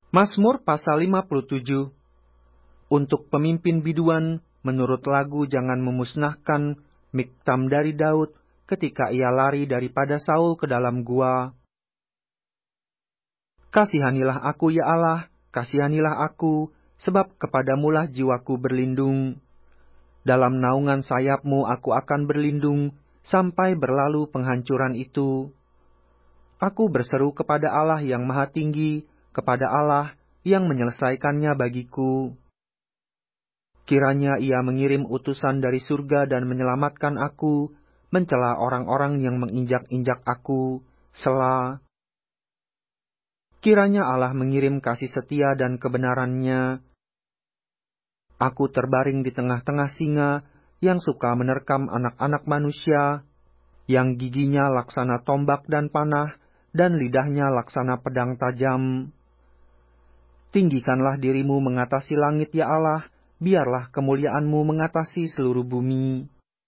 Mazmur pasal 57. Untuk pemimpin biduan, menurut lagu jangan memusnahkan Miktam dari Daud ketika ia lari daripada Saul ke dalam gua. Kasihanilah aku ya Allah, kasihanilah aku, sebab kepadamulah jiwaku berlindung. Dalam naungan sayapmu aku akan berlindung, sampai berlalu penghancuran itu. Aku berseru kepada Allah yang maha tinggi, kepada Allah yang menyelesaikannya bagiku. Kiranya ia mengirim utusan dari surga dan menyelamatkan aku, mencela orang-orang yang menginjak-injak aku, Sela. Kiranya Allah mengirim kasih setia dan kebenarannya. Aku terbaring di tengah-tengah singa yang suka menerkam anak-anak manusia, yang giginya laksana tombak dan panah, dan lidahnya laksana pedang tajam. Tinggikanlah dirimu mengatasi langit ya Allah, biarlah kemuliaan-Mu mengatasi seluruh bumi.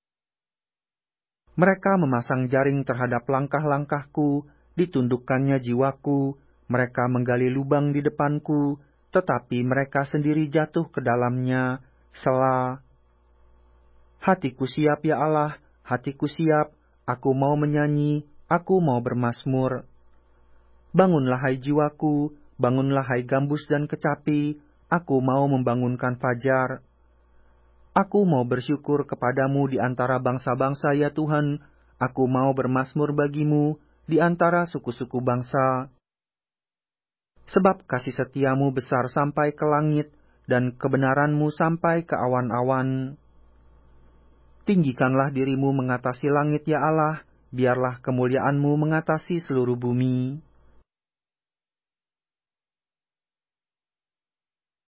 Mereka memasang jaring terhadap langkah-langkahku, ditundukkannya jiwaku, mereka menggali lubang di depanku, tetapi mereka sendiri jatuh ke dalamnya, Sela. Hatiku siap ya Allah, hatiku siap, aku mau menyanyi, aku mau bermazmur. Bangunlah hai jiwaku, bangunlah hai gambus dan kecapi, aku mau membangunkan fajar. Aku mau bersyukur kepadamu di antara bangsa-bangsa ya Tuhan, aku mau bermazmur bagimu di antara suku-suku bangsa. Sebab kasih setiamu besar sampai ke langit, dan kebenaranmu sampai ke awan-awan. Tinggikanlah dirimu mengatasi langit ya Allah, biarlah kemuliaanmu mengatasi seluruh bumi.